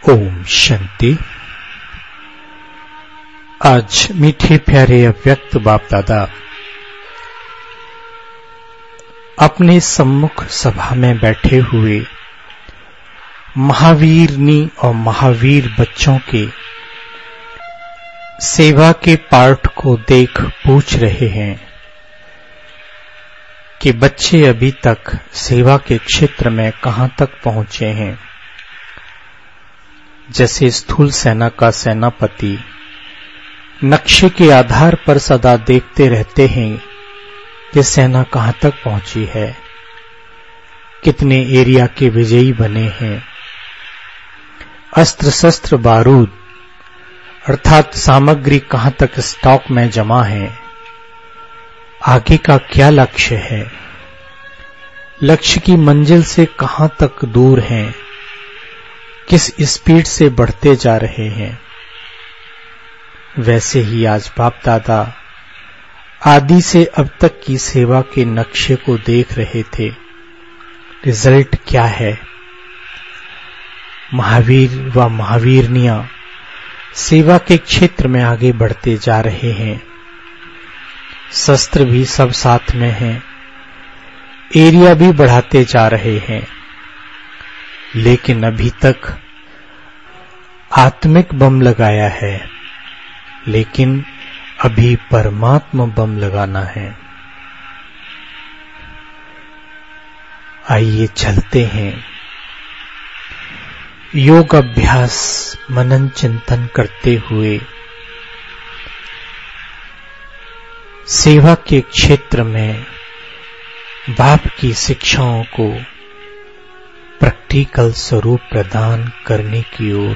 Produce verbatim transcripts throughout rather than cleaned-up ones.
ओम शांति। आज मीठे प्यारे अव्यक्त बाप दादा अपने सम्मुख सभा में बैठे हुए महावीरनी और महावीर बच्चों के सेवा के पाठ को देख पूछ रहे हैं कि बच्चे अभी तक सेवा के क्षेत्र में कहां तक पहुंचे हैं। जैसे स्थूल सेना का सेनापति नक्शे के आधार पर सदा देखते रहते हैं कि सेना कहां तक पहुंची है, कितने एरिया के विजयी बने हैं, अस्त्र शस्त्र बारूद अर्थात सामग्री कहां तक स्टॉक में जमा है, आगे का क्या लक्ष्य है, लक्ष्य की मंजिल से कहां तक दूर हैं, किस स्पीड से बढ़ते जा रहे हैं। वैसे ही आज बाप दादा आदि से अब तक की सेवा के नक्शे को देख रहे थे। रिजल्ट क्या है? महावीर व महावीरनियां सेवा के क्षेत्र में आगे बढ़ते जा रहे हैं। शस्त्र भी सब साथ में हैं, एरिया भी बढ़ाते जा रहे हैं, लेकिन अभी तक आत्मिक बम लगाया है, लेकिन अभी परमात्मा बम लगाना है। आइए चलते हैं। योग अभ्यास मनन चिंतन करते हुए सेवा के क्षेत्र में बाप की शिक्षाओं को प्रैक्टिकल स्वरूप प्रदान करने की ओर।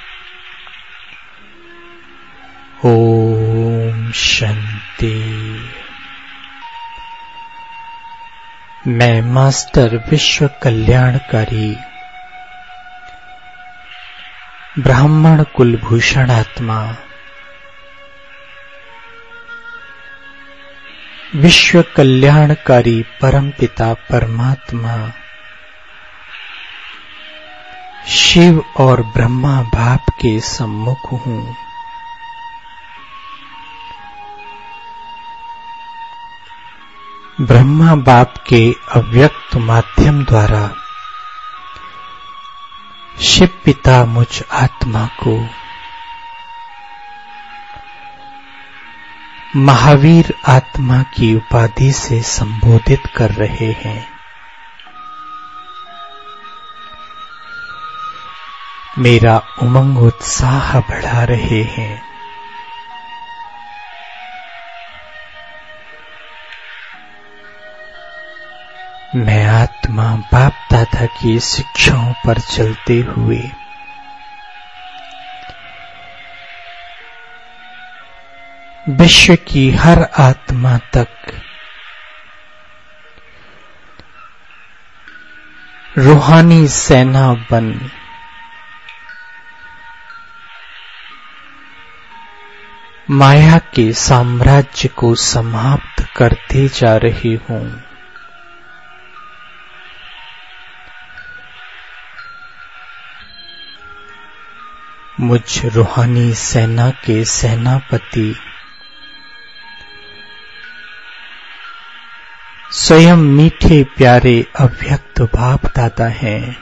ओम शांति। मैं मास्टर विश्व कल्याणकारी ब्राह्मण कुलभूषण आत्मा विश्व कल्याणकारी परमपिता परमात्मा शिव और ब्रह्मा बाप के सम्मुख हूं। ब्रह्मा बाप के अव्यक्त माध्यम द्वारा शिव पिता मुझ आत्मा को महावीर आत्मा की उपाधि से संबोधित कर रहे हैं। मेरा उमंग उत्साह बढ़ा रहे हैं। मैं आत्मा बाप दादा की शिक्षाओं पर चलते हुए विश्व की हर आत्मा तक रूहानी सेना बन माया के साम्राज्य को समाप्त करते जा रही हूं। मुझ रूहानी सेना के सेनापति स्वयं मीठे प्यारे अव्यक्त बाप दादा हैं।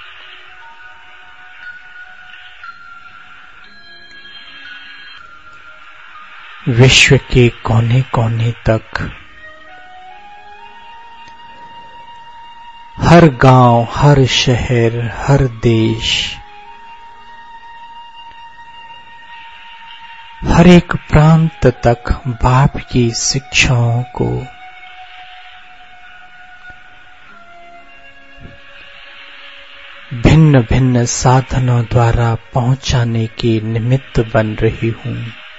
विश्व के कोने कोने तक, हर गांव, हर शहर, हर देश, हर एक प्रांत तक बाप की शिक्षाओं को भिन्न भिन्न साधनों द्वारा पहुंचाने के निमित्त बन रही हूं।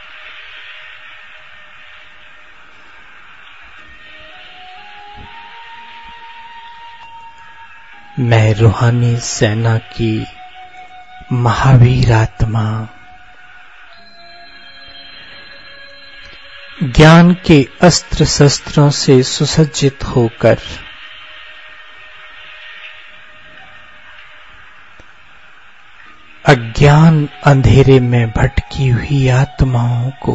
मैं रूहानी सेना की महावीर आत्मा ज्ञान के अस्त्र शस्त्रों से सुसज्जित होकर अज्ञान अंधेरे में भटकी हुई आत्माओं को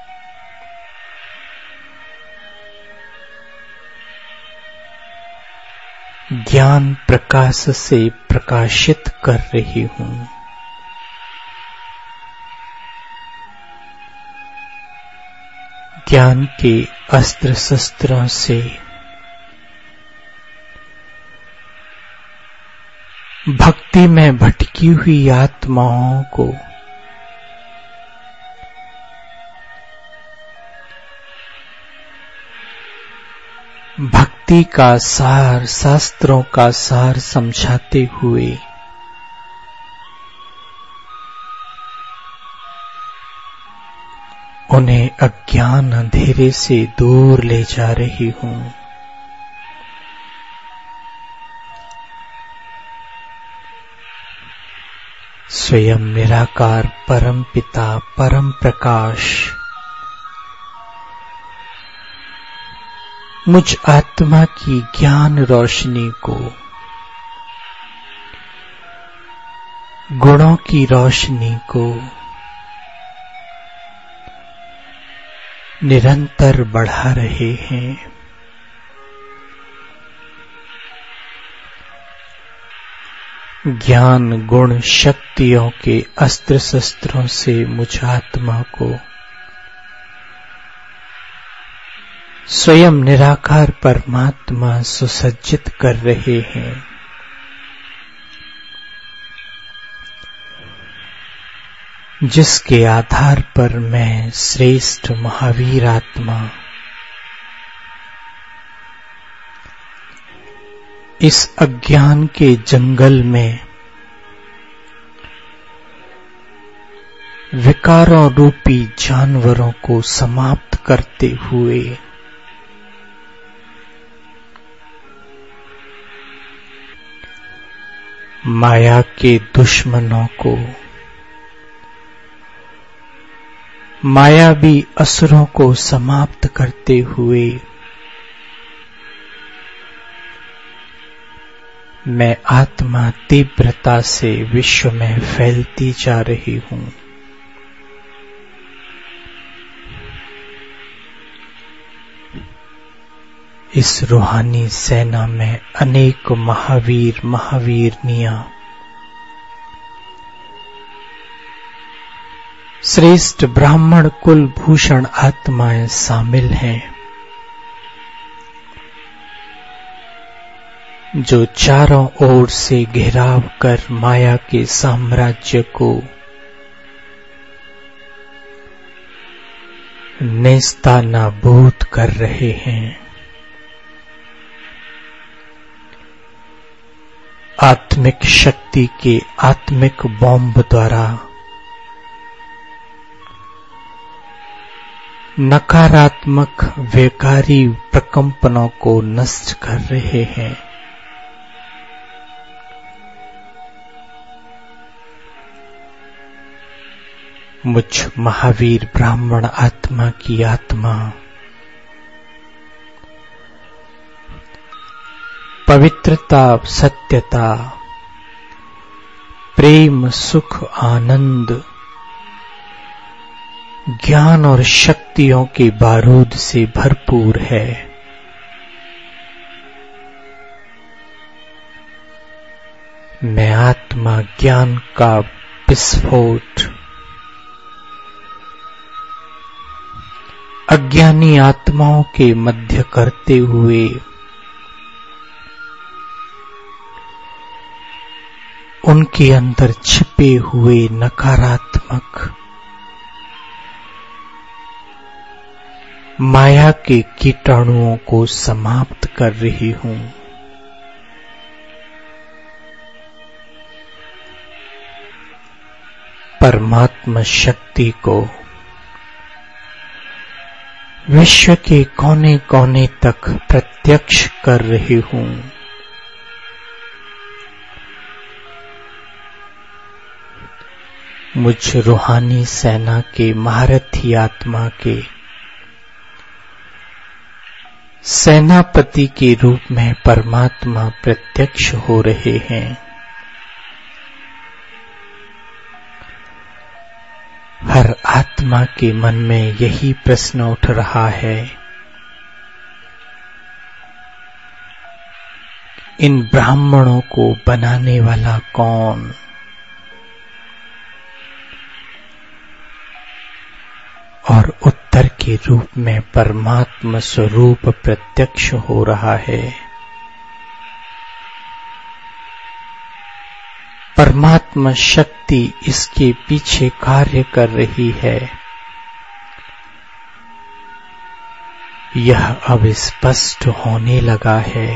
ज्ञान प्रकाश से प्रकाशित कर रही हूं। ज्ञान के अस्त्र शस्त्रों से भक्ति में भटकी हुई आत्माओं को भक्ति का सार, शास्त्रों का सार समझाते हुए उन्हें अज्ञान अंधेरे से दूर ले जा रही हूं। स्वयं निराकार परम पिता परम प्रकाश मुझ आत्मा की ज्ञान रोशनी को गुणों की रोशनी को निरंतर बढ़ा रहे हैं। ज्ञान गुण शक्तियों के अस्त्र शस्त्रों से मुझ आत्मा को स्वयं निराकार परमात्मा सुसज्जित कर रहे हैं। जिसके आधार पर मैं श्रेष्ठ महावीर आत्मा इस अज्ञान के जंगल में विकारों रूपी जानवरों को समाप्त करते हुए माया के दुश्मनों को, मायावी असुरों को समाप्त करते हुए मैं आत्मा तीव्रता से विश्व में फैलती जा रही हूं। इस रूहानी सेना में अनेक महावीर महावीरनियां श्रेष्ठ ब्राह्मण कुल भूषण आत्माएं शामिल हैं, जो चारों ओर से घेराव कर माया के साम्राज्य को नेस्तानाबूद कर रहे हैं। आत्मिक शक्ति के आत्मिक बॉम्ब द्वारा नकारात्मक विकारी प्रकंपनों को नष्ट कर रहे हैं। मुझ महावीर ब्राह्मण आत्मा की आत्मा पवित्रता, सत्यता, प्रेम, सुख, आनंद, ज्ञान और शक्तियों के बारूद से भरपूर है। मैं आत्मा ज्ञान का विस्फोट अज्ञानी आत्माओं के मध्य करते हुए उनके अंदर छिपे हुए नकारात्मक माया के कीटाणुओं को समाप्त कर रही हूं। परमात्मा शक्ति को विश्व के कोने कोने तक प्रत्यक्ष कर रही हूं। मुझ रूहानी सेना के महारथी आत्मा के सेनापति के रूप में परमात्मा प्रत्यक्ष हो रहे हैं। हर आत्मा के मन में यही प्रश्न उठ रहा है, इन ब्राह्मणों को बनाने वाला कौन? और उत्तर के रूप में परमात्मा स्वरूप प्रत्यक्ष हो रहा है। परमात्मा शक्ति इसके पीछे कार्य कर रही है। यह अब स्पष्ट होने लगा है।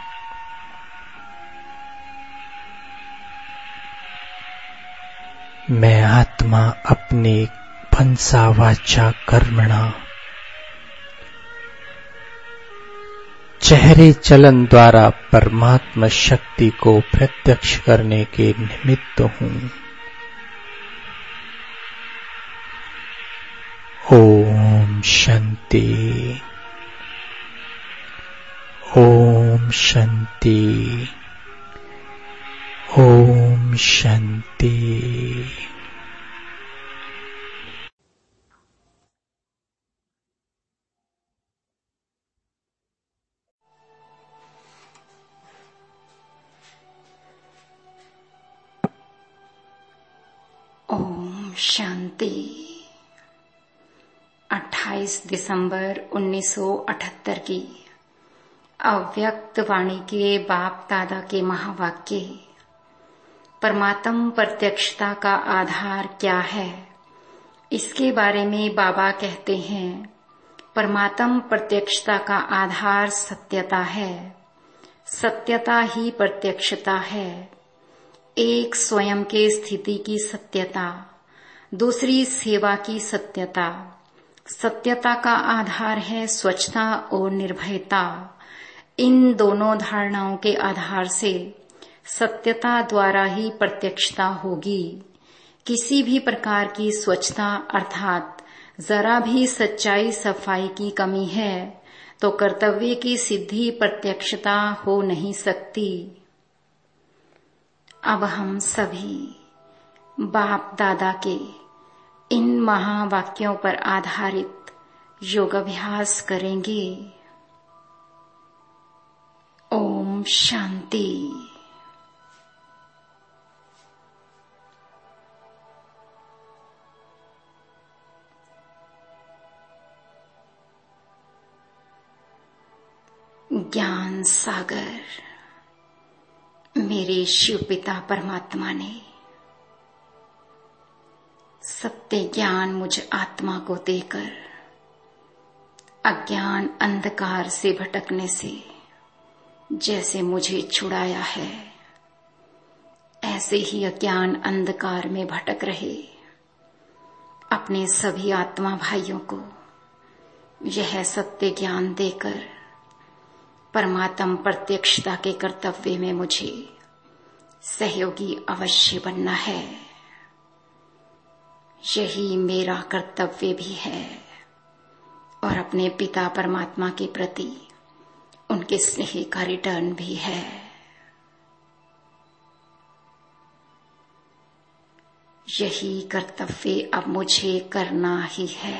मैं आत्मा अपने मनसा वाचा कर्मणा चेहरे चलन द्वारा परमात्मा शक्ति को प्रत्यक्ष करने के निमित्त हूँ। ओम शांति, ओम शांति, ओम शांति। ओम शांति। अट्ठाईस दिसंबर उन्नीस सौ अठहत्तर की अव्यक्त वाणी के बाप दादा के महावाक्य। परमात्म प्रत्यक्षता का आधार क्या है? इसके बारे में बाबा कहते हैं, परमात्म प्रत्यक्षता का आधार सत्यता है। सत्यता ही प्रत्यक्षता है। एक स्वयं के स्थिति की सत्यता, दूसरी सेवा की सत्यता। सत्यता का आधार है स्वच्छता और निर्भयता। इन दोनों धारणाओं के आधार से सत्यता द्वारा ही प्रत्यक्षता होगी। किसी भी प्रकार की स्वच्छता अर्थात जरा भी सच्चाई सफाई की कमी है तो कर्तव्य की सिद्धि प्रत्यक्षता हो नहीं सकती। अब हम सभी बाप दादा के इन महावाक्यों पर आधारित योगाभ्यास करेंगे। ओम शांति। ज्ञान सागर मेरे शिव पिता परमात्मा ने सत्य ज्ञान मुझ आत्मा को देकर अज्ञान अंधकार से भटकने से जैसे मुझे छुड़ाया है, ऐसे ही अज्ञान अंधकार में भटक रहे अपने सभी आत्मा भाइयों को यह सत्य ज्ञान देकर परमात्म प्रत्यक्षता के कर्तव्य में मुझे सहयोगी अवश्य बनना है। यही मेरा कर्तव्य भी है और अपने पिता परमात्मा के प्रति उनके स्नेह का रिटर्न भी है। यही कर्तव्य अब मुझे करना ही है।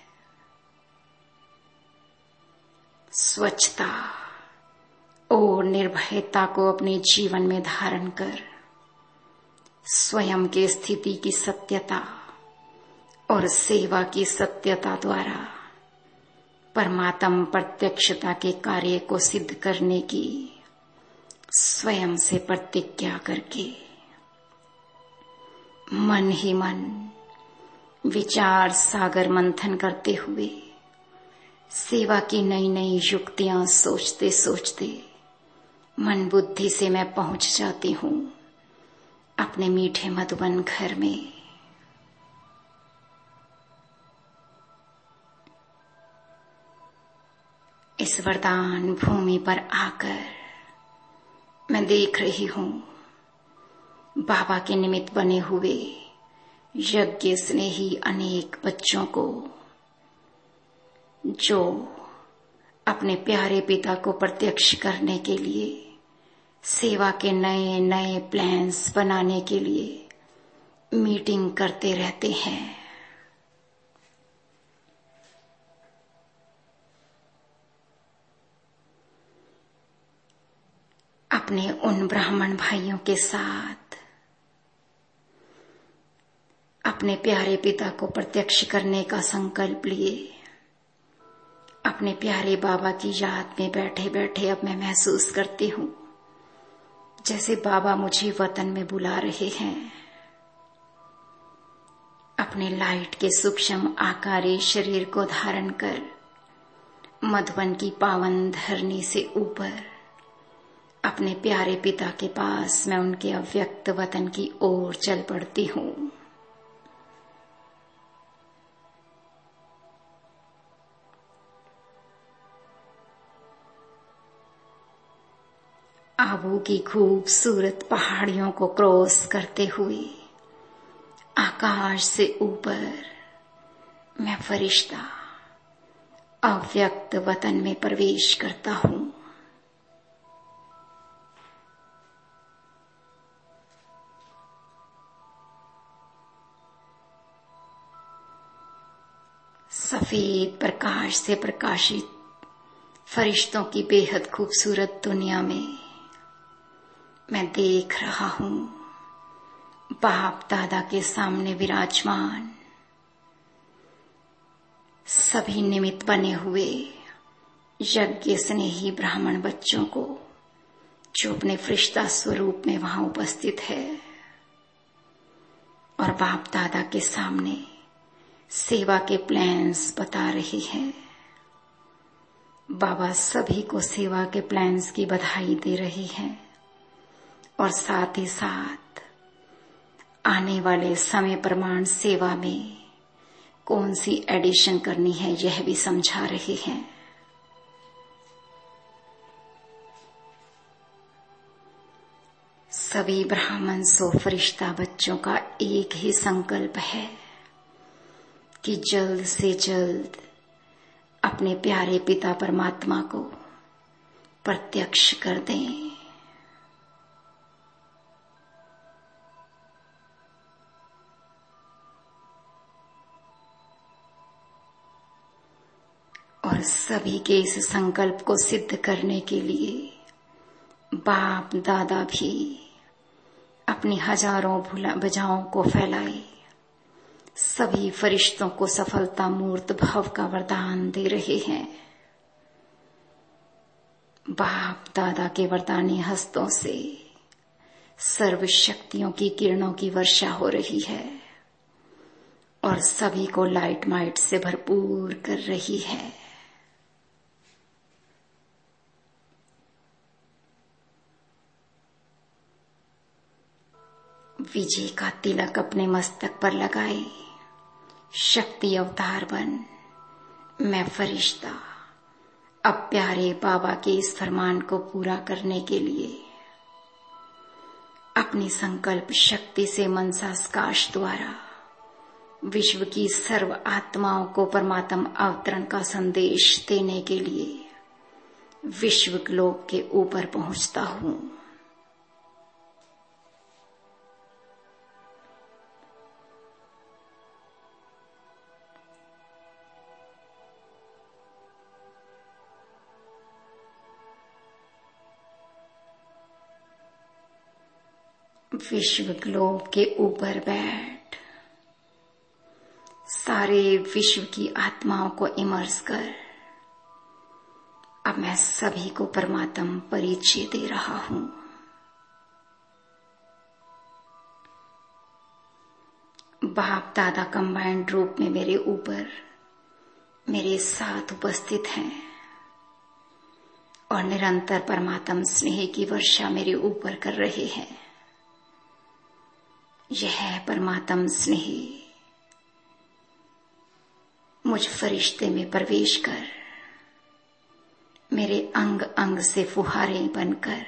स्वच्छता और निर्भयता को अपने जीवन में धारण कर स्वयं के स्थिति की सत्यता और सेवा की सत्यता द्वारा परमात्म प्रत्यक्षता के कार्य को सिद्ध करने की स्वयं से प्रतिज्ञा करके मन ही मन विचार सागर मंथन करते हुए सेवा की नई नई युक्तियां सोचते सोचते मन बुद्धि से मैं पहुंच जाती हूँ अपने मीठे मधुबन घर में। इस वरदान भूमि पर आकर मैं देख रही हूँ बाबा के निमित्त बने हुए यज्ञ स्नेही अनेक बच्चों को जो अपने प्यारे पिता को प्रत्यक्ष करने के लिए सेवा के नए नए प्लान्स बनाने के लिए मीटिंग करते रहते हैं। अपने उन ब्राह्मण भाइयों के साथ अपने प्यारे पिता को प्रत्यक्ष करने का संकल्प लिए अपने प्यारे बाबा की याद में बैठे बैठे अब मैं महसूस करती हूँ जैसे बाबा मुझे वतन में बुला रहे हैं। अपने लाइट के सूक्ष्म आकारी शरीर को धारण कर मधुबन की पावन धरनी से ऊपर अपने प्यारे पिता के पास मैं उनके अव्यक्त वतन की ओर चल पड़ती हूँ। आबू की खूबसूरत पहाड़ियों को क्रॉस करते हुए आकाश से ऊपर मैं फरिश्ता अव्यक्त वतन में प्रवेश करता हूँ। सफेद प्रकाश से प्रकाशित फरिश्तों की बेहद खूबसूरत दुनिया में मैं देख रहा हूँ बाप दादा के सामने विराजमान सभी निमित्त बने हुए यज्ञ स्नेही ब्राह्मण बच्चों को जो अपने फरिश्ता स्वरूप में वहां उपस्थित है और बाप दादा के सामने सेवा के प्लान्स बता रही है। बाबा सभी को सेवा के प्लान्स की बधाई दे रही है और साथ ही साथ आने वाले समय प्रमाण सेवा में कौन सी एडिशन करनी है यह भी समझा रही है। सभी ब्राह्मण सो फरिश्ता बच्चों का एक ही संकल्प है कि जल्द से जल्द अपने प्यारे पिता परमात्मा को प्रत्यक्ष कर दें। और सभी के इस संकल्प को सिद्ध करने के लिए बाप दादा भी अपनी हजारों भुजाओं को फैलाए सभी फरिश्तों को सफलता मूर्त भाव का वरदान दे रहे हैं। बाप दादा के वरदानी हस्तों से सर्व शक्तियों की किरणों की वर्षा हो रही है और सभी को लाइट माइट से भरपूर कर रही है। विजय का तिलक अपने मस्तक पर लगाए शक्ति अवतार बन मैं फरिश्ता अब प्यारे बाबा के इस फरमान को पूरा करने के लिए अपनी संकल्प शक्ति से मनसास्काश द्वारा विश्व की सर्व आत्माओं को परमात्म अवतरण का संदेश देने के लिए विश्व ग्लोब के ऊपर पहुंचता हूं। विश्व ग्लोब के ऊपर बैठ सारे विश्व की आत्माओं को इमर्स कर अब मैं सभी को परमात्म परिचय दे रहा हूं। बाप दादा कंबाइंड रूप में मेरे ऊपर मेरे साथ उपस्थित हैं और निरंतर परमात्म स्नेह की वर्षा मेरे ऊपर कर रहे हैं। यह परमात्म स्नेह मुझ फरिश्ते में प्रवेश कर मेरे अंग अंग से फुहारे बनकर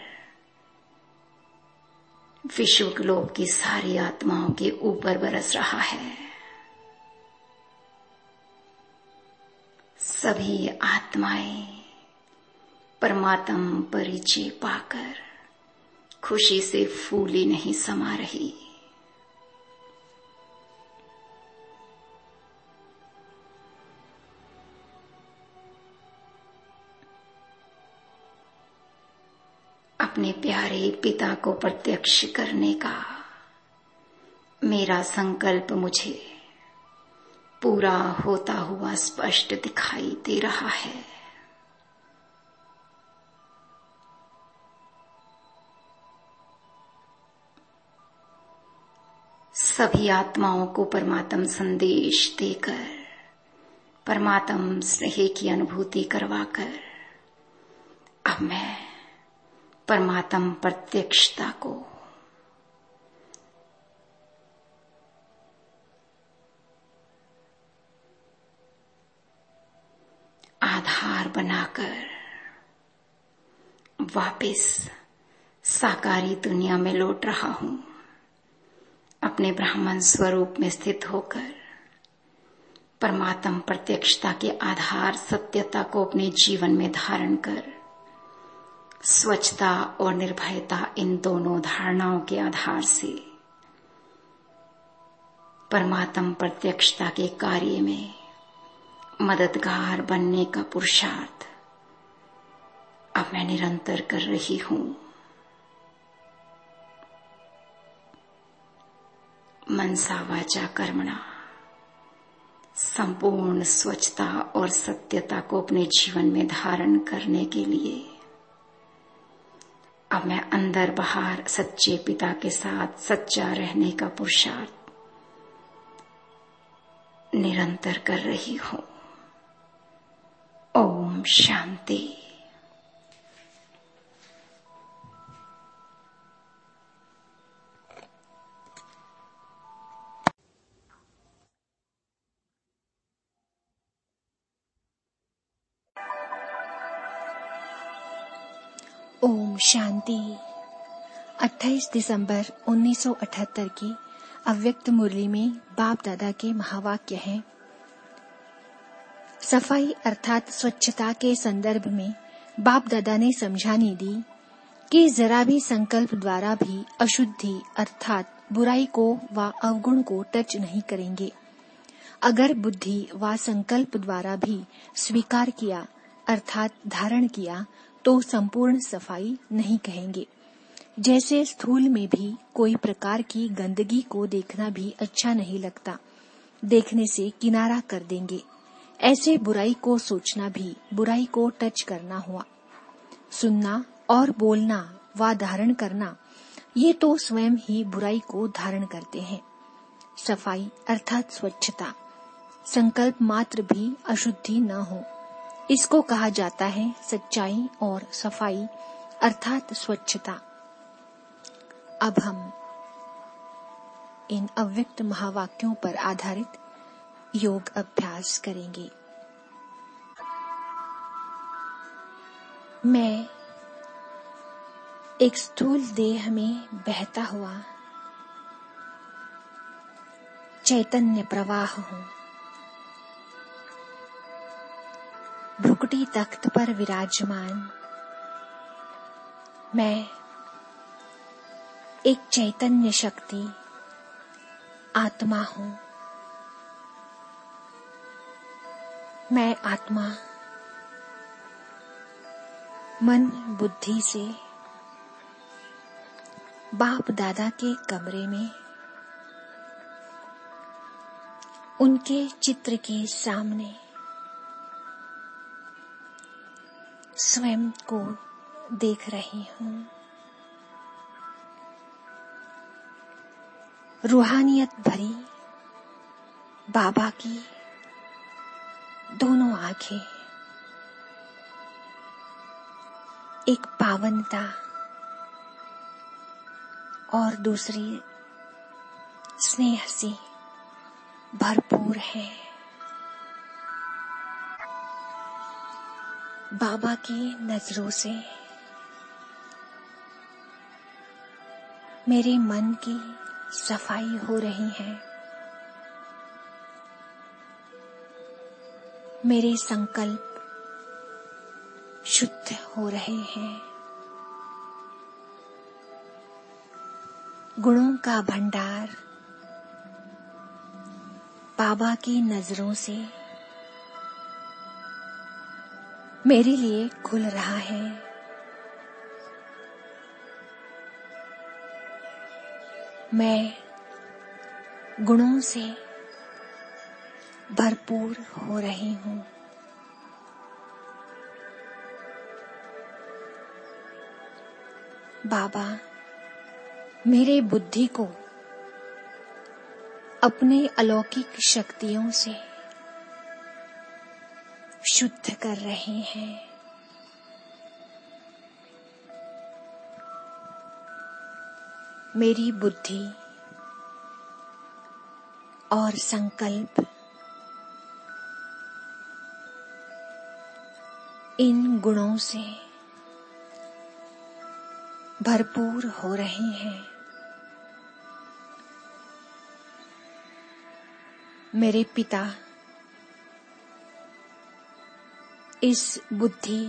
विश्व ग्लोब की सारी आत्माओं के ऊपर बरस रहा है। सभी आत्माएं परमात्म परिचय पाकर खुशी से फूली नहीं समा रही। अपने प्यारे पिता को प्रत्यक्ष करने का मेरा संकल्प मुझे पूरा होता हुआ स्पष्ट दिखाई दे रहा है। सभी आत्माओं को परमात्म संदेश देकर, परमात्म स्नेह की अनुभूति करवाकर अब मैं परमात्म प्रत्यक्षता को आधार बनाकर वापस साकारी दुनिया में लौट रहा हूं। अपने ब्राह्मण स्वरूप में स्थित होकर परमात्म प्रत्यक्षता के आधार सत्यता को अपने जीवन में धारण कर स्वच्छता और निर्भयता इन दोनों धारणाओं के आधार से परमात्म प्रत्यक्षता के कार्य में मददगार बनने का पुरुषार्थ अब मैं निरंतर कर रही हूं। मनसा वाचा कर्मणा संपूर्ण स्वच्छता और सत्यता को अपने जीवन में धारण करने के लिए अब मैं अंदर बाहर सच्चे पिता के साथ सच्चा रहने का पुरुषार्थ निरंतर कर रही हूं। ओम शांति। ओम शांति। अट्ठाईस दिसंबर उन्नीस सौ अठहत्तर की अव्यक्त मुरली में बाप दादा के महावाक्य हैं। सफाई अर्थात स्वच्छता के संदर्भ में बाप दादा ने समझानी दी कि जरा भी संकल्प द्वारा भी अशुद्धि अर्थात बुराई को व अवगुण को टच नहीं करेंगे। अगर बुद्धि व संकल्प द्वारा भी स्वीकार किया अर्थात धारण किया तो संपूर्ण सफाई नहीं कहेंगे। जैसे स्थूल में भी कोई प्रकार की गंदगी को देखना भी अच्छा नहीं लगता, देखने से किनारा कर देंगे, ऐसे बुराई को सोचना भी बुराई को टच करना हुआ। सुनना और बोलना व धारण करना ये तो स्वयं ही बुराई को धारण करते हैं। सफाई अर्थात स्वच्छता, संकल्प मात्र भी अशुद्धि न हो, इसको कहा जाता है सच्चाई और सफाई अर्थात स्वच्छता। अब हम इन अव्यक्त महावाक्यों पर आधारित योग अभ्यास करेंगे। मैं एक स्थूल देह में बहता हुआ चैतन्य प्रवाह हूँ। भ्रुकुटी तख्त पर विराजमान मैं एक चैतन्य शक्ति आत्मा हूँ। मैं आत्मा मन बुद्धि से बाप दादा के कमरे में उनके चित्र के सामने स्वयं को देख रही हूँ। रूहानियत भरी बाबा की दोनों आंखें एक पावनता और दूसरी स्नेह से भरपूर है। बाबा की नजरों से मेरे मन की सफाई हो रही है। मेरे संकल्प शुद्ध हो रहे हैं। गुणों का भंडार बाबा की नजरों से मेरे लिए खुल रहा है। मैं गुणों से भरपूर हो रही हूँ। बाबा मेरे बुद्धि को अपने अलौकिक शक्तियों से शुद्ध कर रहे हैं। मेरी बुद्धि और संकल्प इन गुणों से भरपूर हो रहे हैं। मेरे पिता इस बुद्धि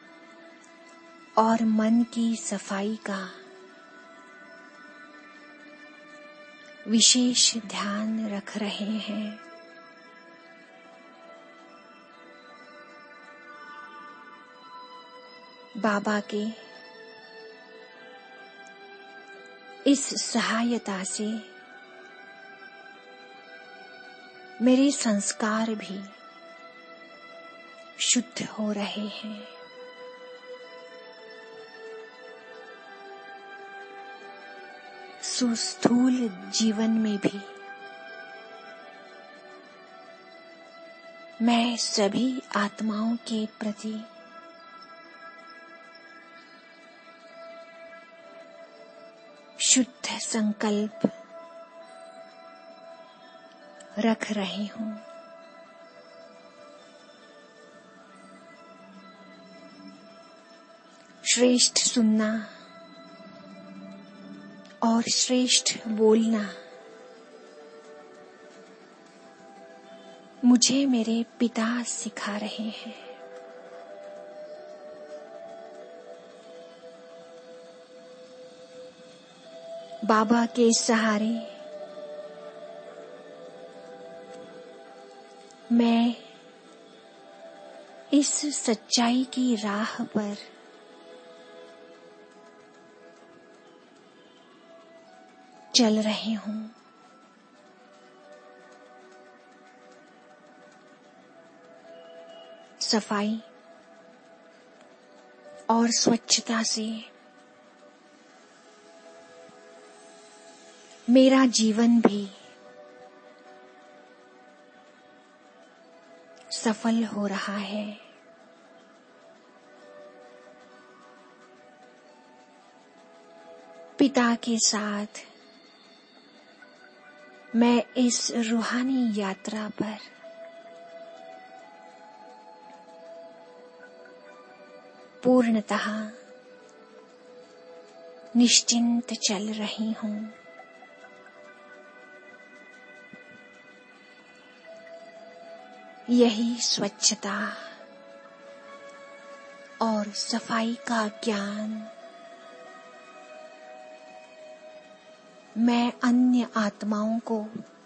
और मन की सफाई का विशेष ध्यान रख रहे हैं। बाबा के इस सहायता से मेरे संस्कार भी शुद्ध हो रहे हैं। सुस्थूल जीवन में भी मैं सभी आत्माओं के प्रति शुद्ध संकल्प रख रही हूँ। श्रेष्ठ सुनना और श्रेष्ठ बोलना मुझे मेरे पिता सिखा रहे हैं। बाबा के सहारे मैं इस सच्चाई की राह पर चल रही हूँ। सफाई और स्वच्छता से मेरा जीवन भी सफल हो रहा है। पिता के साथ मैं इस रूहानी यात्रा पर पूर्णतः निश्चिंत चल रही हूँ। यही स्वच्छता और सफाई का ज्ञान मैं अन्य आत्माओं को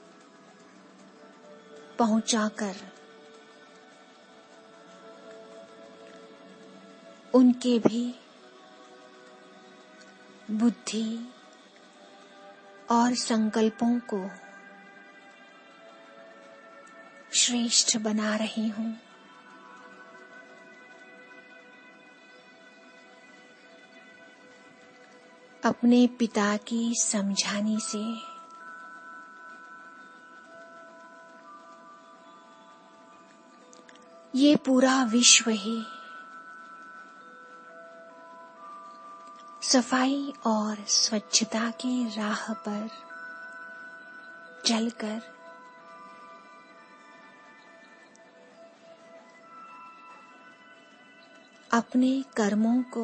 पहुंचाकर उनके भी बुद्धि और संकल्पों को श्रेष्ठ बना रही हूँ। अपने पिता की समझानी से ये पूरा विश्व ही सफाई और स्वच्छता की राह पर चलकर अपने कर्मों को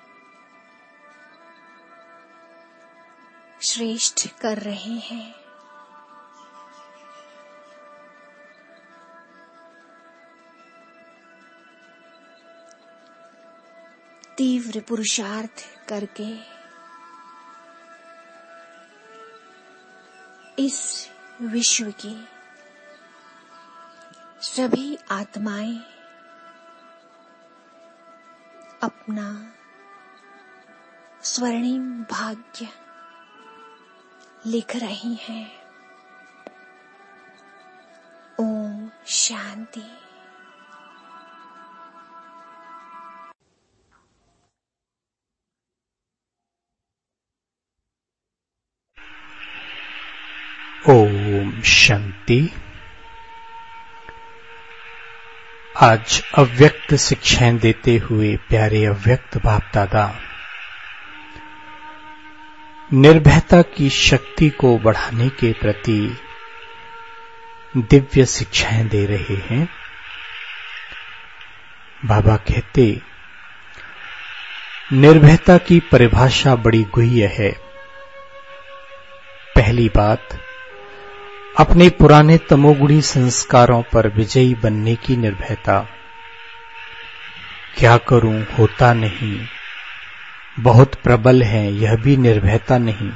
श्रेष्ठ कर रहे हैं। तीव्र पुरुषार्थ करके इस विश्व की सभी आत्माएं अपना स्वर्णिम भाग्य लिख रही हैं। ओम शांति। ओम शांति। आज अव्यक्त शिक्षाएं देते हुए प्यारे अव्यक्त बाप दादा निर्भयता की शक्ति को बढ़ाने के प्रति दिव्य शिक्षाएं दे रहे हैं। बाबा कहते, निर्भयता की परिभाषा बड़ी गुह्य है। पहली बात, अपने पुराने तमोगुणी संस्कारों पर विजयी बनने की निर्भयता। क्या करूं, होता नहीं, बहुत प्रबल है, यह भी निर्भयता नहीं।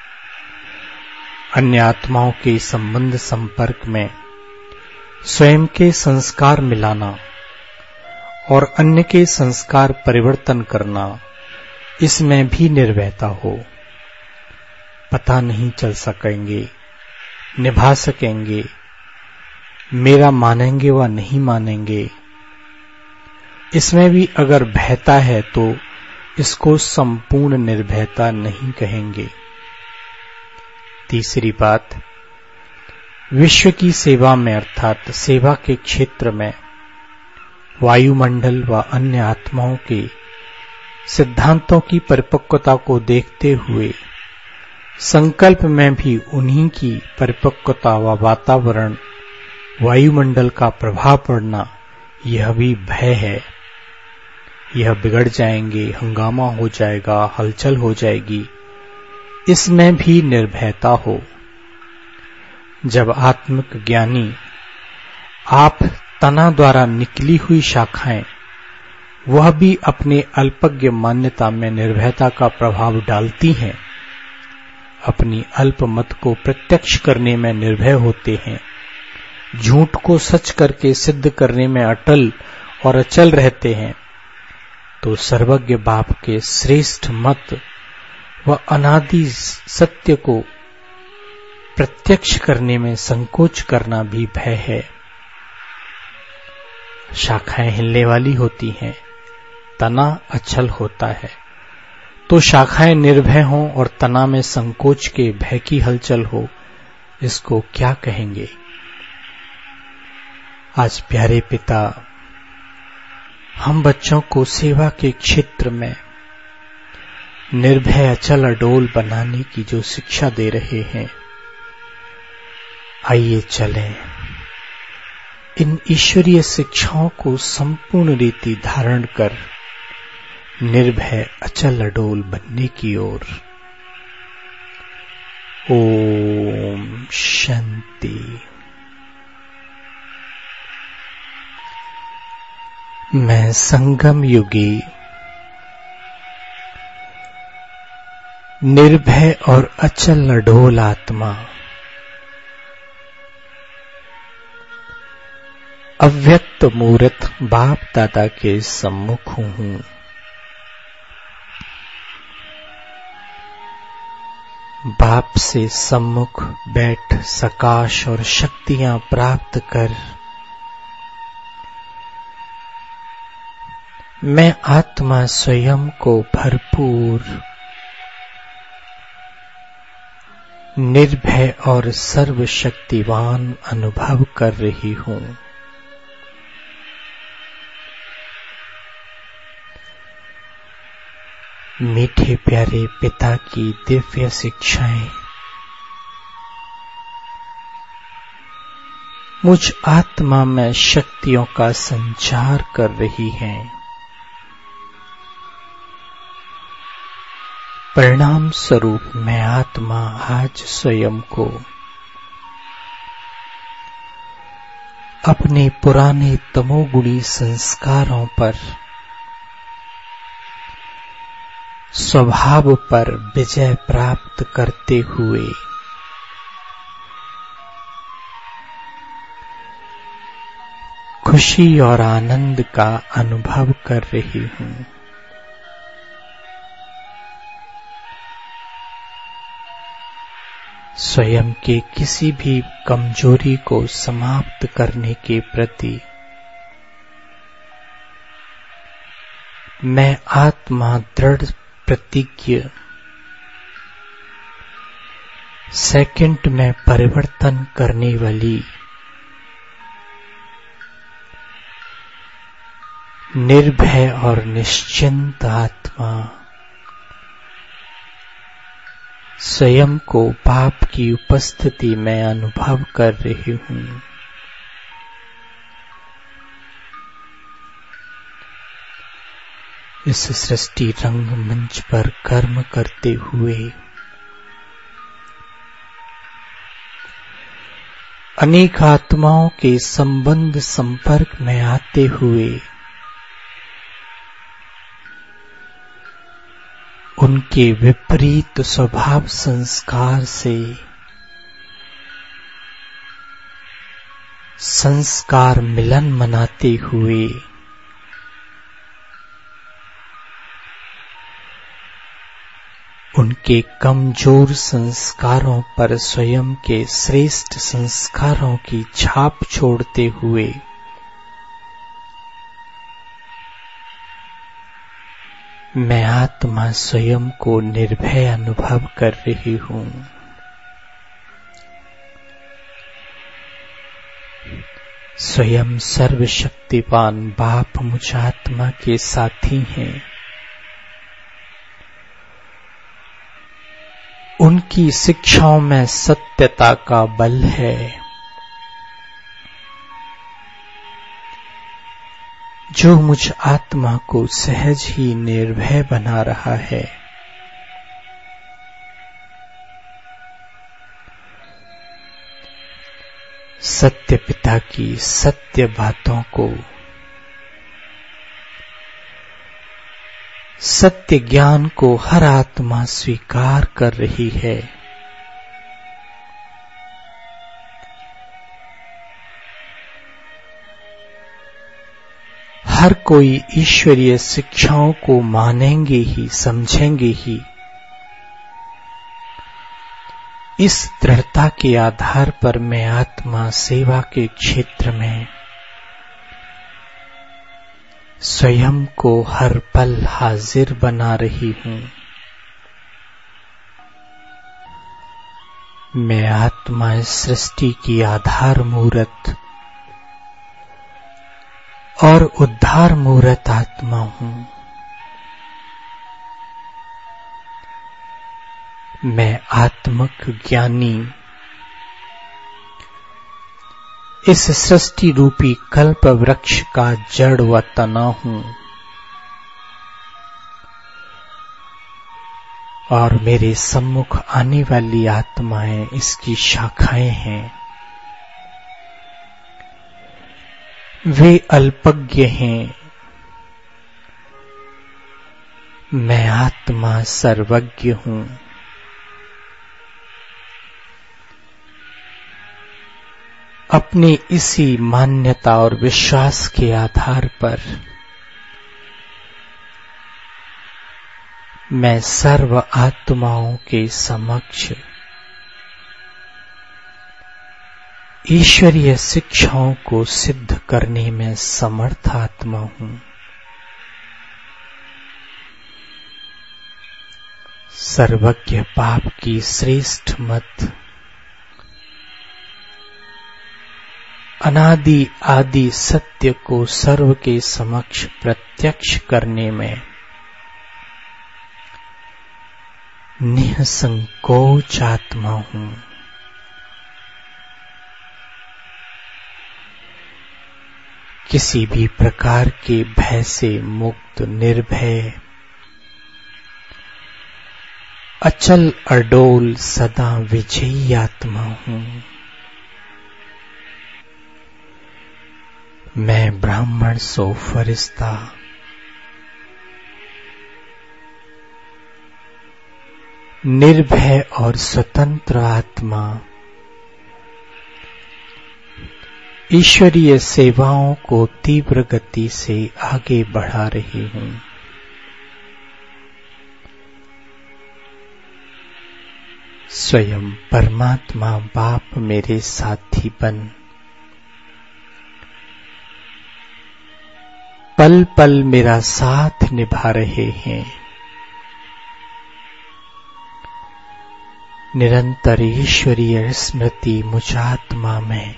अन्य आत्माओं के संबंध संपर्क में स्वयं के संस्कार मिलाना और अन्य के संस्कार परिवर्तन करना, इसमें भी निर्भयता हो। पता नहीं चल सकेंगे, निभा सकेंगे, मेरा मानेंगे व नहीं मानेंगे, इसमें भी अगर भयता है तो इसको संपूर्ण निर्भयता नहीं कहेंगे। तीसरी बात, विश्व की सेवा में अर्थात सेवा के क्षेत्र में वायुमंडल व अन्य आत्माओं के सिद्धांतों की परिपक्वता को देखते हुए संकल्प में भी उन्हीं की परिपक्वता व वातावरण वायुमंडल का प्रभाव पड़ना, यह भी भय है। यह बिगड़ जाएंगे, हंगामा हो जाएगा, हलचल हो जाएगी, इसमें भी निर्भयता हो। जब आत्मिक ज्ञानी आप तना द्वारा निकली हुई शाखाएं, वह भी अपने अल्पज्ञ मान्यता में निर्भयता का प्रभाव डालती हैं, अपनी अल्प मत को प्रत्यक्ष करने में निर्भय होते हैं, झूठ को सच करके सिद्ध करने में अटल और अचल रहते हैं, तो सर्वज्ञ बाप के श्रेष्ठ मत व अनादि सत्य को प्रत्यक्ष करने में संकोच करना भी भय है। शाखाएं हिलने वाली होती हैं, तना अचल होता है, तो शाखाएं निर्भय हों और तना में संकोच के भय की हलचल हो, इसको क्या कहेंगे। आज प्यारे पिता हम बच्चों को सेवा के क्षेत्र में निर्भय अचल अडोल बनाने की जो शिक्षा दे रहे हैं, आइए चलें इन ईश्वरीय शिक्षाओं को संपूर्ण रीति धारण कर निर्भय अचल अडोल बनने की ओर। ओम शांति। मैं संगम युगी निर्भय और अचल अडोल आत्मा अव्यक्त मूर्त बाप दादा के सम्मुख हूं। बाप से सम्मुख बैठ सकाश और शक्तियां प्राप्त कर मैं आत्मा स्वयं को भरपूर निर्भय और सर्वशक्तिवान अनुभव कर रही हूं। मीठे प्यारे पिता की दिव्य शिक्षाएं मुझ आत्मा में शक्तियों का संचार कर रही हैं। परिणाम स्वरूप मैं आत्मा आज स्वयं को अपने पुराने तमोगुणी संस्कारों पर स्वभाव पर विजय प्राप्त करते हुए खुशी और आनंद का अनुभव कर रही हूं। स्वयं के किसी भी कमजोरी को समाप्त करने के प्रति मैं आत्मा दृढ़ प्रतिज्ञ सेकंड में परिवर्तन करने वाली निर्भय और निश्चिंत आत्मा स्वयं को पाप की उपस्थिति में अनुभव कर रही हूं। इस सृष्टि रंगमंच पर कर्म करते हुए अनेक आत्माओं के संबंध संपर्क में आते हुए उनके विपरीत स्वभाव संस्कार से संस्कार मिलन मनाते हुए उनके कमजोर संस्कारों पर स्वयं के श्रेष्ठ संस्कारों की छाप छोड़ते हुए मैं आत्मा स्वयं को निर्भय अनुभव कर रही हूं। स्वयं सर्वशक्तिवान बाप मुझ आत्मा के साथी हैं। उनकी शिक्षाओं में सत्यता का बल है। जो मुझ आत्मा को सहज ही निर्भय बना रहा है। सत्य पिता की सत्य बातों को सत्य ज्ञान को हर आत्मा स्वीकार कर रही है। हर कोई ईश्वरीय शिक्षाओं को मानेंगे ही, समझेंगे ही। इस दृढ़ता के आधार पर मैं आत्मा सेवा के क्षेत्र में स्वयं को हर पल हाजिर बना रही हूं। मैं आत्मा इस सृष्टि की आधार मूर्त और उद्धार मूर्त आत्मा हूं। मैं आत्मक ज्ञानी इस सृष्टि रूपी कल्प वृक्ष का जड़ व तना हूं और मेरे सम्मुख आने वाली आत्माएं इसकी शाखाएं हैं। वे अल्पज्ञ हैं। मैं आत्मा सर्वज्ञ हूं। अपनी इसी मान्यता और विश्वास के आधार पर मैं सर्व आत्माओं के समक्ष ईश्वरीय शिक्षाओं को सिद्ध करने में समर्थ आत्मा हूं। सर्वज्ञ पाप की श्रेष्ठ मत अनादि आदि सत्य को सर्व के समक्ष प्रत्यक्ष करने में निःसंकोच आत्मा हूं। किसी भी प्रकार के भय से मुक्त, निर्भय, अचल अडोल, सदा विजयी आत्मा हूं। मैं ब्राह्मण सो फरिश्ता, निर्भय और स्वतंत्र आत्मा ईश्वरीय सेवाओं को तीव्र गति से आगे बढ़ा रही हूं। स्वयं परमात्मा बाप मेरे साथी बन, पल पल मेरा साथ निभा रहे हैं। निरंतर ईश्वरीय स्मृति मुझात्मा में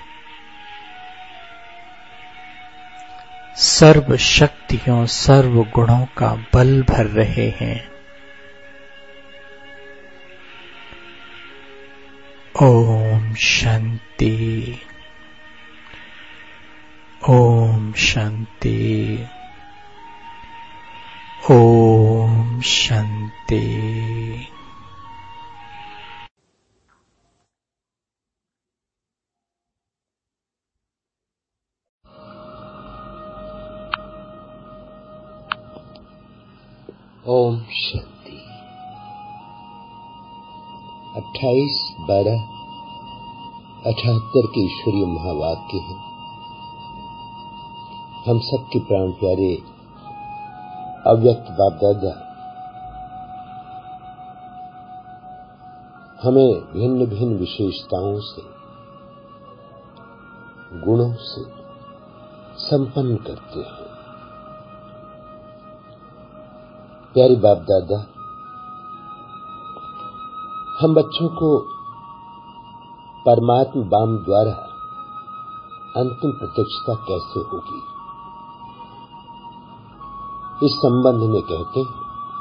सर्व शक्तियों सर्व गुणों का बल भर रहे हैं। ओम शांति, ओम शांति, ओम शांति। ओम शांति। अट्ठाईस बारह अठहत्तर के ईश्वरीय महावाक्य हैं। हम सबके प्राण प्यारे अव्यक्त बाप दादा हमें भिन्न भिन्न विशेषताओं से, गुणों से संपन्न करते हैं। प्यारे बाप दादा, हम बच्चों को परमात्मा बाम द्वारा अंतिम प्रत्यक्षता कैसे होगी, इस संबंध में कहते हैं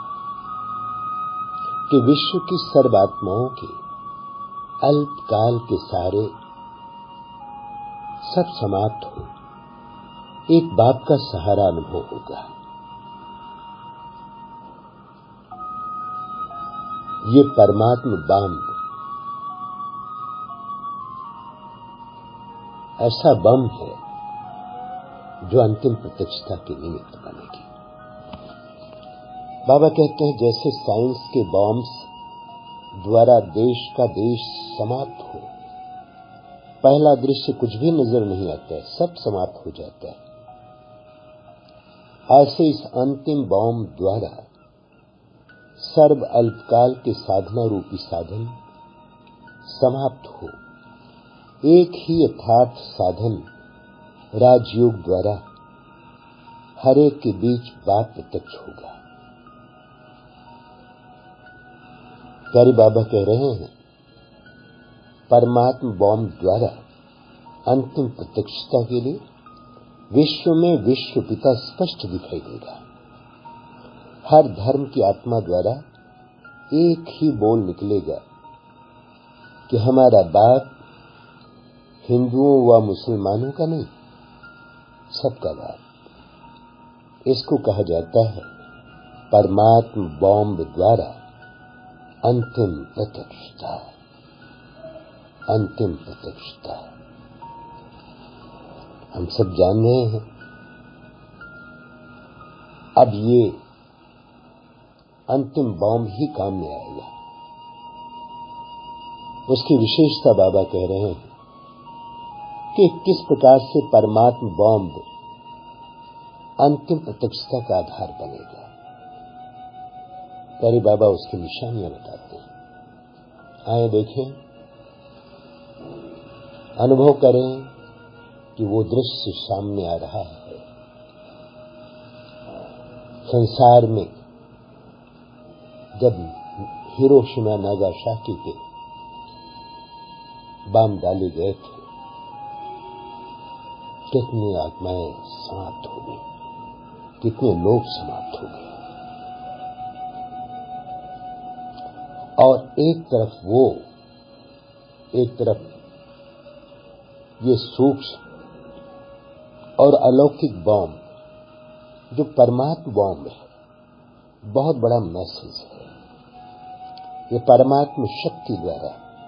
कि विश्व की सर्वात्माओं के अल्पकाल के सारे सब समाप्त हो, एक बाप का सहारा अनुभव होगा। ये परमात्मा बम ऐसा बम है जो अंतिम प्रत्यक्षता के निमित्त बनेगी। बाबा कहते हैं जैसे साइंस के बॉम्ब्स द्वारा देश का देश समाप्त हो, पहला दृश्य कुछ भी नजर नहीं आता है, सब समाप्त हो जाता है, ऐसे इस अंतिम बॉम्ब द्वारा सर्व अल्पकाल के साधना रूपी साधन समाप्त हो, एक ही यथार्थ साधन राजयोग द्वारा हर एक के बीच बाप प्रत्यक्ष होगा। प्यारे बाबा कह रहे हैं परमात्मा बॉम्ब द्वारा अंतिम प्रत्यक्षता के लिए विश्व में विश्व पिता स्पष्ट दिखाई देगा। हर धर्म की आत्मा द्वारा एक ही बोल निकलेगा कि हमारा बाप हिंदुओं व मुसलमानों का नहीं, सबका बाप। इसको कहा जाता है परमात्मा बॉम्ब द्वारा अंतिम प्रत्यक्षता। अंतिम प्रत्यक्षता हम सब जान रहे हैं। अब ये अंतिम बॉम्ब ही काम में आएगा। उसकी विशेषता बाबा कह रहे हैं कि किस प्रकार से परमात्मा बॉम्ब अंतिम प्रत्यक्षता का आधार बनेगा। प्यारे बाबा उसकी निशानियां बताते हैं। आए देखें, अनुभव करें कि वो दृश्य सामने आ रहा है। संसार में जब हिरोशिमा नागासाकी के बम डाले गए थे, कितनी आत्माएं समाप्त हो गई, कितने लोग समाप्त हो गए। और एक तरफ वो, एक तरफ ये सूक्ष्म और अलौकिक बॉम्ब जो परमात्मा बॉम्ब है, बहुत बड़ा मैसेज है। ये परमात्मा शक्ति द्वारा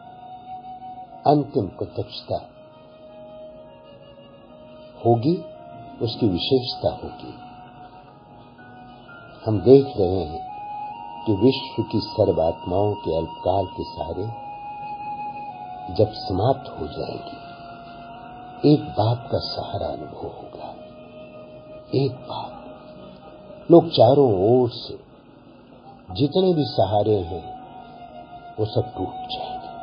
अंतिम प्रत्यक्षता होगी, उसकी विशेषता होगी। हम देख रहे हैं कि विश्व की सर्वात्माओं के अल्पकाल के सहारे जब समाप्त हो जाएगी, एक बाप का सहारा अनुभव होगा। एक बाप। लोग चारों ओर से जितने भी सहारे हैं वो सब टूट जाएंगे।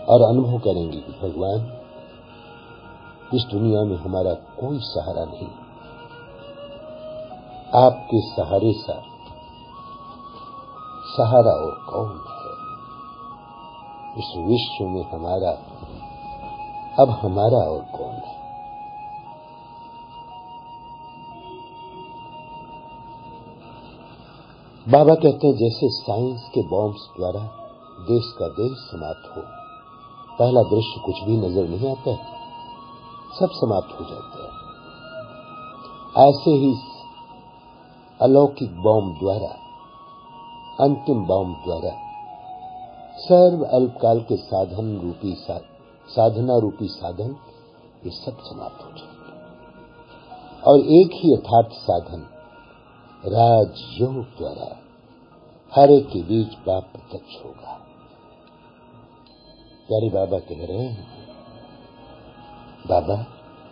और अनुभव करेंगे कि भगवान, इस दुनिया में हमारा कोई सहारा नहीं, आपके सहारे सा सहारा और कौन है इस विश्व में हमारा, अब हमारा और कौन है। बाबा कहते हैं जैसे साइंस के बॉम्ब्स द्वारा देश का देश समाप्त हो, पहला दृश्य कुछ भी नजर नहीं आता है, सब समाप्त हो जाता है। ऐसे ही अलौकिक बॉम्ब द्वारा, अंतिम बॉम्ब द्वारा सर्व अल्पकाल के साधन रूपी सा, साधना रूपी साधन ये सब समाप्त हो जाएंगे और एक ही यथार्थ साधन राजयोग द्वारा हर एक के बीच बाप प्रत्यक्ष होगा। प्यारे बाबा कह रहे हैं, बाबा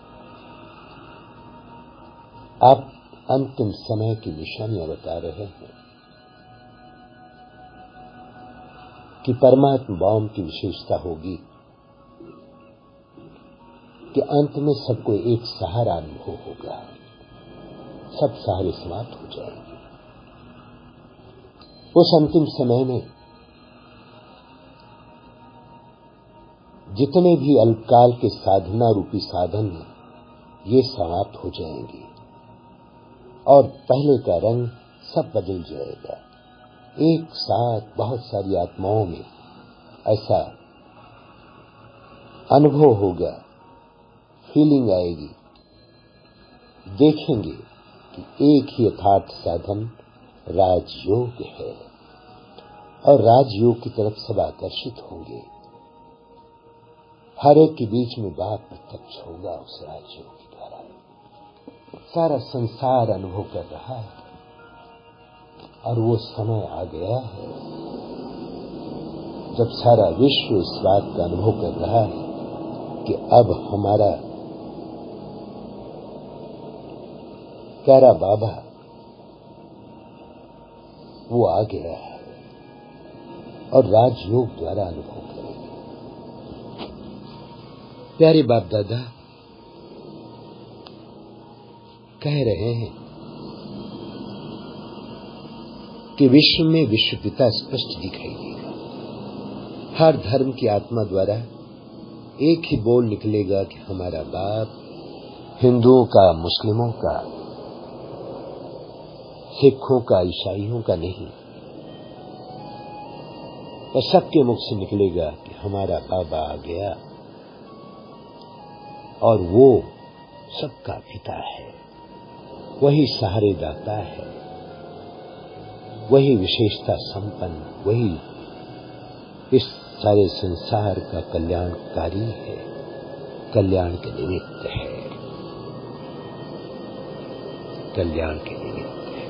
आप अंतिम समय की निशानियां बता रहे हैं कि परमात्मा बॉम्ब की विशेषता होगी कि अंत में सबको एक सहारा अनुभव होगा, सब सहारे समाप्त हो जाएंगे। उस अंतिम समय में जितने भी अल्पकाल के साधना रूपी साधन हैं, ये समाप्त हो जाएंगे और पहले का रंग सब बदल जाएगा। एक साथ बहुत सारी आत्माओं में ऐसा अनुभव होगा, फीलिंग आएगी, देखेंगे कि एक ही यथार्थ साधन राजयोग है और राजयोग की तरफ सब आकर्षित होंगे। हर एक के बीच में बाप प्रत्यक्ष होगा उस राजयोग के द्वारा। सारा संसार अनुभव कर रहा है और वो समय आ गया है जब सारा विश्व इस बात का अनुभव कर रहा है कि अब हमारा प्यारा बाबा वो आ गया है और राजयोग द्वारा अनुभव करेंगे। प्यारे बाप दादा कह रहे हैं कि विश्व में विश्व पिता स्पष्ट दिखाई देगा। हर धर्म की आत्मा द्वारा एक ही बोल निकलेगा कि हमारा बाप हिंदुओं का, मुस्लिमों का, सिखों का, ईसाइयों का नहीं, और सबके मुख से निकलेगा कि हमारा बाबा आ गया और वो सबका पिता है, वही सहारे दाता है, वही विशेषता संपन्न, वही इस सारे संसार का कल्याणकारी है, कल्याण के निमित्त है, कल्याण के निमित्त है।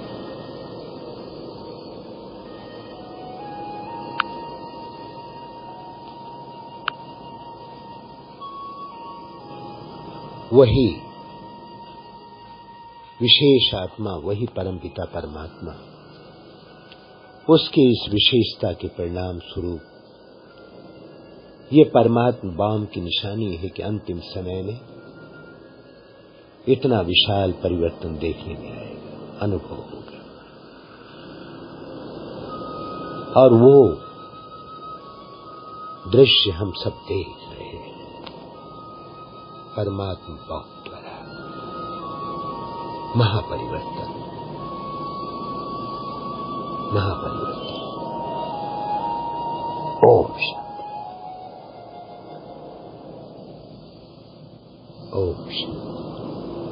वही विशेष आत्मा, वही परमपिता परमात्मा, उसके इस विशेषता के परिणाम स्वरूप ये परमात्मा बाम की निशानी है कि अंतिम समय में इतना विशाल परिवर्तन देखने में आएगा, अनुभव होगा। और वो दृश्य हम सब देख रहे हैं, परमात्मा बाम द्वारा महापरिवर्तन, महापरिवर्तन। ओम शांति, ओम शांति।